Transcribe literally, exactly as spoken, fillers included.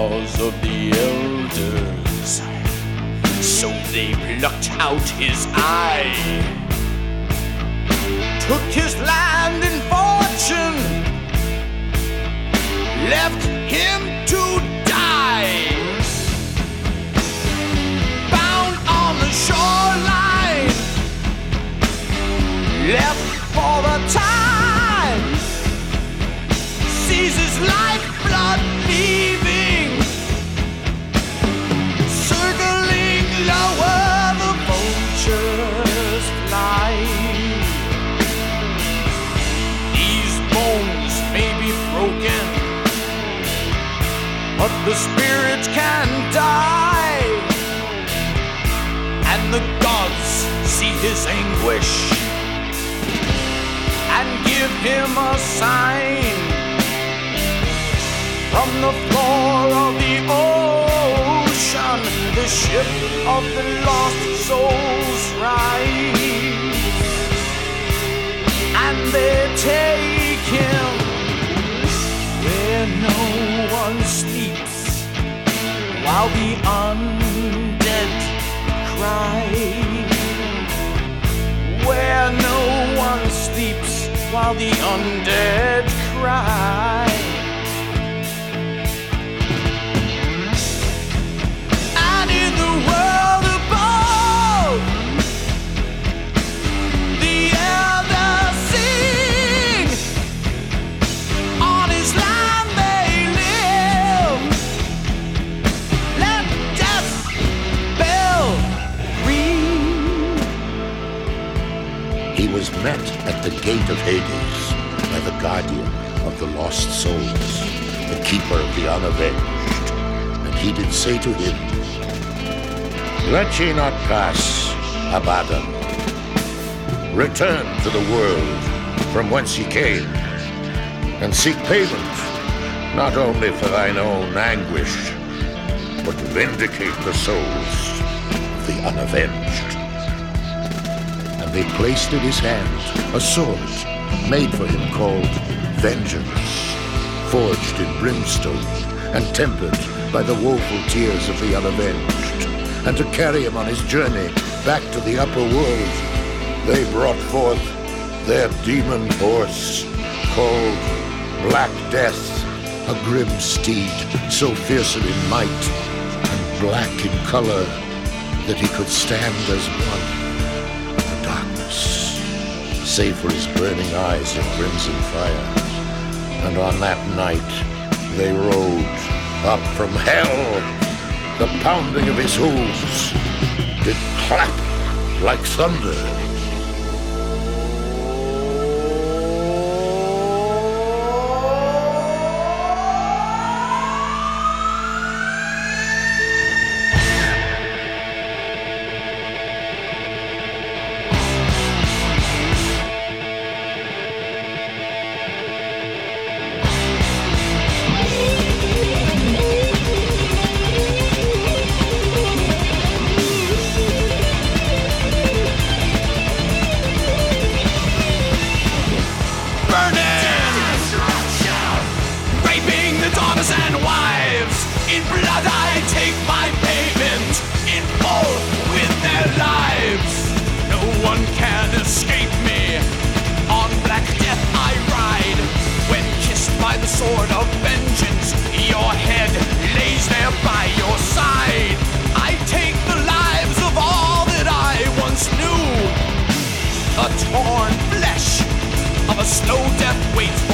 laws of the elders. So they plucked out his eye, took his land and fortune, left him to die. Bound on the shoreline, left for the time, sees his lifeblood leaving, circling lower, the vultures fly. These bones may be broken, but the spirit can die, and the gods see his anguish and give him a sign. From the floor of the ocean, the ship of the lost souls rise, and they take him where no one sleeps, while the undead cry. Where no one sleeps, while the undead cry. And in the world above, the elders sing, on his land they live. Let death bell ring. He was met at the gate of Hades by the guardian of the lost souls, the keeper of the unavenged. And he did say to him, Let ye not pass, Abaddon. Return to the world from whence ye came, and seek payment, not only for thine own anguish, but to vindicate the souls of the unavenged. And they placed in his hand a sword made for him called Vengeance, forged in brimstone and tempered by the woeful tears of the unavenged. And to carry him on his journey back to the upper world, they brought forth their demon horse called Black Death, a grim steed so fearsome in might and black in color that he could stand as one in the darkness, save for his burning eyes of crimson fire. And on that night they rode up from hell. The pounding of his hooves did clap like thunder. Sword of vengeance, your head lays there by your side. I take the lives of all that I once knew. The torn flesh of a slow death waits